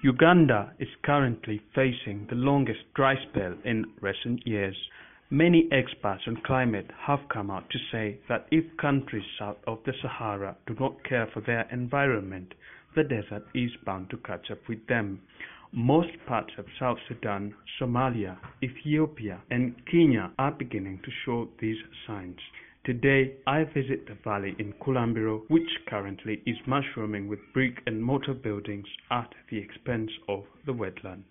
Uganda is currently facing the longest dry spell in recent years. Many experts on climate have come out to say that if countries south of the Sahara do not care for their environment, the desert is bound to catch up with them. Most parts of South Sudan, Somalia, Ethiopia, and Kenya are beginning to show these signs. Today, I visit the valley in Kulambiro, which currently is mushrooming with brick and mortar buildings at the expense of the wetland.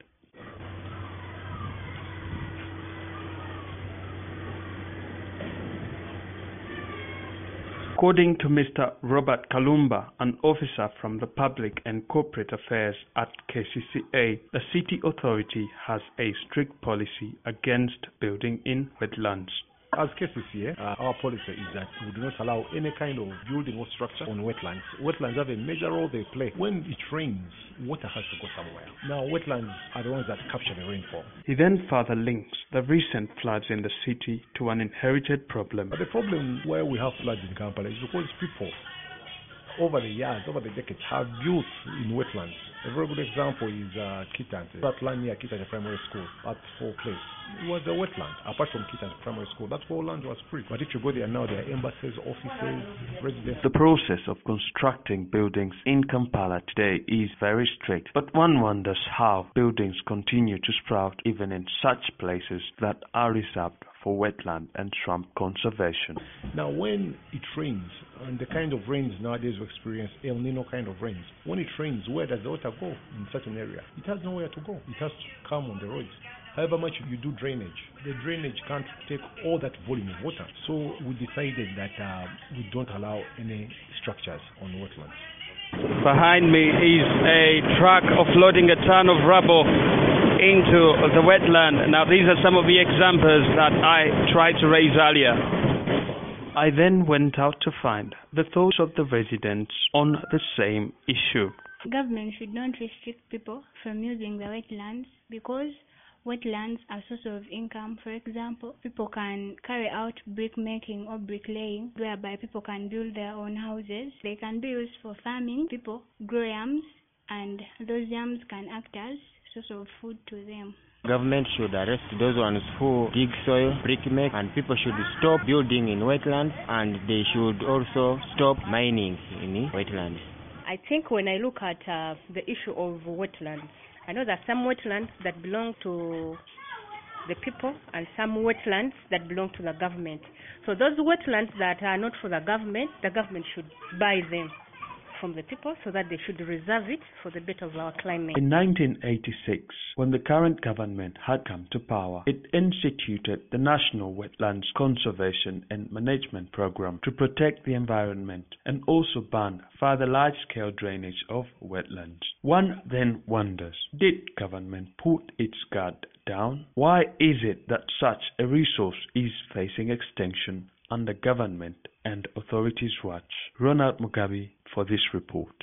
According to Mr. Robert Kalumba, an officer from the Public and Corporate Affairs at KCCA, the city authority has a strict policy against building in wetlands. As KCCA, our policy is that we do not allow any kind of building or structure on wetlands. Wetlands have a major role they play. When it rains, water has to go somewhere. Now, wetlands are the ones that capture the rainfall. He then further links the recent floods in the city to an inherited problem. But the problem where we have floods in Kampala is because people, over the years, over the decades, have built in wetlands. A very good example is Kitante. That land near Kitante Primary School, that whole place, it was a wetland. Apart from Kitante Primary School, that whole land was free. But if you go there now, there are embassies, offices, residences. The process of constructing buildings in Kampala today is very strict, but one wonders how buildings continue to sprout even in such places that are reserved for wetland and swamp conservation. Now, when it rains, and the kind of rains nowadays we experience, El Nino kind of rains, when it rains, where does the water go in such an area? It has nowhere to go. It has to come on the roads. However much you do drainage, the drainage can't take all that volume of water. So we decided that we don't allow any structures on wetlands. Behind me is a truck offloading a ton of rubble into the wetland. Now these are some of the examples that I tried to raise earlier. I then went out to find the thoughts of the residents on the same issue. Government should not restrict people from using the wetlands because wetlands are a source of income. For example, people can carry out brick making or bricklaying, whereby people can build their own houses. They can be used for farming. People grow yams, and those yams can act as a source of food to them. Government should arrest those ones who dig soil, brick make, and people should stop building in wetlands, and they should also stop mining in wetlands. I think when I look at the issue of wetlands, I know there are some wetlands that belong to the people and some wetlands that belong to the government. So those wetlands that are not for the government should buy them from the people so that they should reserve it for the better of our climate. In 1986, when the current government had come to power, it instituted the National Wetlands Conservation and Management Program to protect the environment and also ban further large-scale drainage of wetlands. One then wonders, did government put its guard down? Why is it that such a resource is facing extinction under government and authorities' watch? Ronald Mugabe for this report.